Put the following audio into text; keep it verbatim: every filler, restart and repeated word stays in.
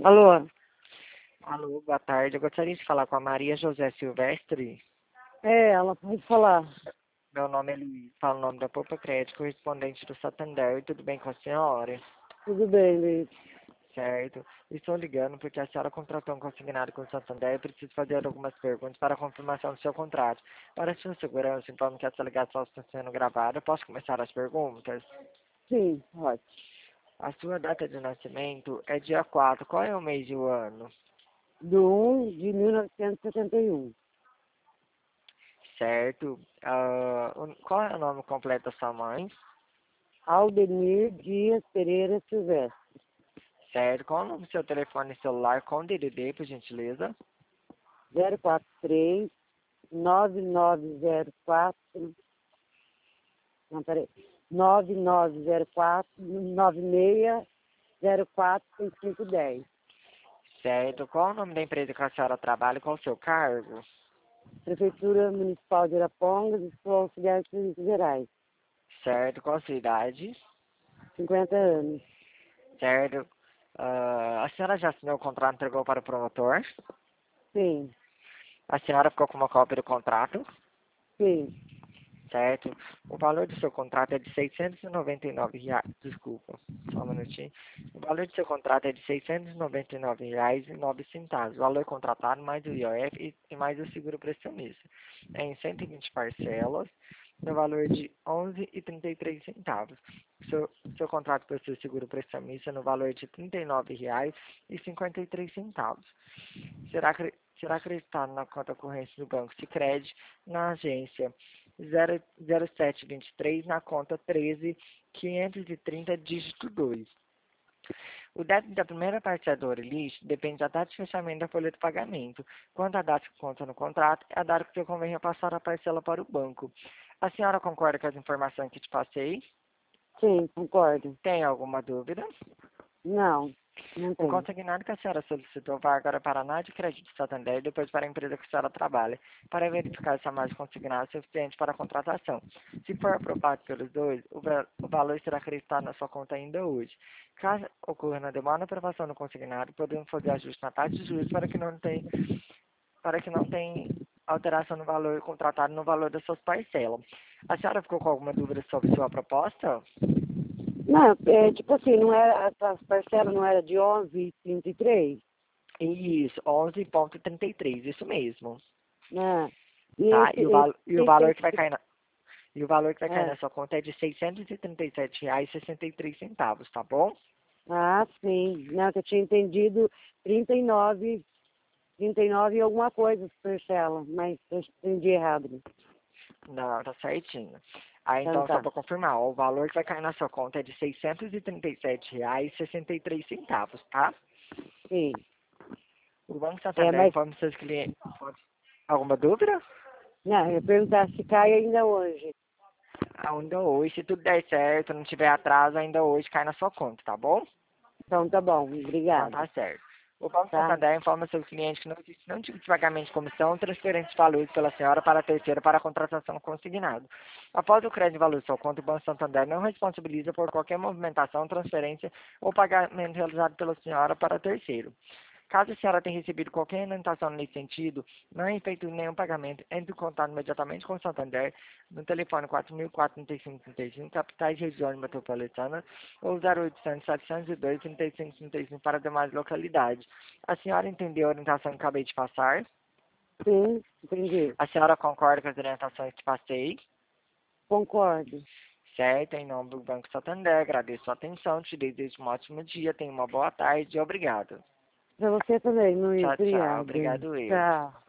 Alô? Alô, boa tarde. Eu gostaria de falar com a Maria José Silvestre. É, ela pode falar. Meu nome é Luiz, falo o nome da Poupa Crédito, correspondente do Santander. Tudo bem com a senhora? Tudo bem, Luiz. Certo. Estou ligando porque a senhora contratou um consignado com o Santander e preciso fazer algumas perguntas para a confirmação do seu contrato. Para sua segurança, informo que essa ligação está sendo gravada. Posso começar as perguntas? Sim, pode. A sua data de nascimento é dia quatro. Qual é o mês e o ano? Do um de mil novecentos e setenta e um. Certo. Ah, o- qual é o nome completo da sua mãe? Aldemir Dias Pereira Silvestre. Certo. Qual é o nome do seu telefone celular com D D D, por gentileza? zero quatro três nove nove zero quatro. Não, peraí. nove nove zero quatro nove seis zero quatro seis cinco um zero. Certo. Qual é o nome da empresa que a senhora trabalha e qual é o seu cargo? Prefeitura Municipal de Arapongas, Escola Auxiliar de Serviços Gerais. Certo. Qual a sua idade? cinquenta anos. Certo. Ah, a senhora já assinou o contrato e entregou para o promotor? Sim, A senhora ficou com uma cópia do contrato? sim. Certo. O valor do seu contrato é de seiscentos e noventa e nove reais. Desculpa, só um minutinho. O valor do seu contrato é de seiscentos e noventa e nove reais e nove centavos. O valor contratado mais o I O F e, e mais o seguro pressionista. É em cento e vinte parcelas, no valor de onze reais e trinta e três centavos. Seu, seu contrato possui seguro pressionista no valor de trinta e nove reais e cinquenta e três centavos. Será, acre- será acreditado na conta corrente do Banco Sicredi, na agência zero zero sete vinte e três, na conta treze quinhentos e trinta, dígito dois. O débito da primeira parcela do lixo depende da data de fechamento da folha de pagamento. Quanto à data que consta no contrato, é a data que convém repassar a parcela para o banco. A senhora concorda com as informações que te passei? Sim, concordo. Tem alguma dúvida? Não, não O tem. consignado que a senhora solicitou vai agora para a Ná de Crédito Santander e depois para a empresa que a senhora trabalha, para verificar se a margem consignada é suficiente para a contratação. Se for aprovado pelos dois, o, va- o valor será acreditado na sua conta ainda hoje. Caso ocorra na demora na aprovação do consignado, podemos fazer ajuste na taxa de juros para que não tenha, para que não tenha alteração no valor contratado no valor das suas parcelas. A senhora ficou com alguma dúvida sobre sua proposta? Não, é, tipo assim, não era, as parcelas não era de onze e trinta e três, Isso, onze vírgula trinta e três, isso mesmo. né? E Tá? esse, E o, esse, val e o esse, valor que vai esse cair na, e o valor que vai cair é, na sua conta é de seiscentos e trinta e sete reais e sessenta e três centavos, tá bom? ah, sim, não, que eu tinha entendido trinta e nove, trinta e nove e alguma coisa as parcelas, mas eu entendi errado. Não, tá certinho. Aí Então então, só tá, para confirmar, ó, o valor que vai cair na sua conta é de seiscentos e trinta e sete reais e sessenta e três centavos, tá? sim. O Banco É, Santander mas, informa seus clientes. Alguma dúvida? não, eu ia perguntar se cai ainda hoje. Ainda hoje, se tudo der certo, não tiver atraso, ainda hoje cai na sua conta, tá bom? Então tá bom, Então obrigada, tá certo. O Banco tá? Santander informa seus clientes que não existe nenhum tipo de pagamento de comissão, transferência de valores pela senhora para a terceira para a contratação consignado. Após o crédito de valor de sua conta, o Banco Santander não responsabiliza por qualquer movimentação, transferência ou pagamento realizado pela senhora para terceiro. Caso a senhora tenha recebido qualquer orientação nesse sentido, não é feito nenhum pagamento, entre em contato imediatamente com o Santander no telefone quatro mil quatrocentos e trinta e cinco trinta e cinco, capitais e regiões metropolitanas, ou zero oitocentos, setecentos e dois, trinta e cinco trinta e cinco para demais localidades. A senhora entendeu a orientação que acabei de passar? Sim, entendi. A senhora concorda com as orientações que passei? Concordo. Certo, em nome do Banco Santander, agradeço a atenção, te desejo um ótimo dia, tenha uma boa tarde e obrigado. Pra você também, Luiz, Tchau, tchau, obrigada. obrigado eu. Tchau.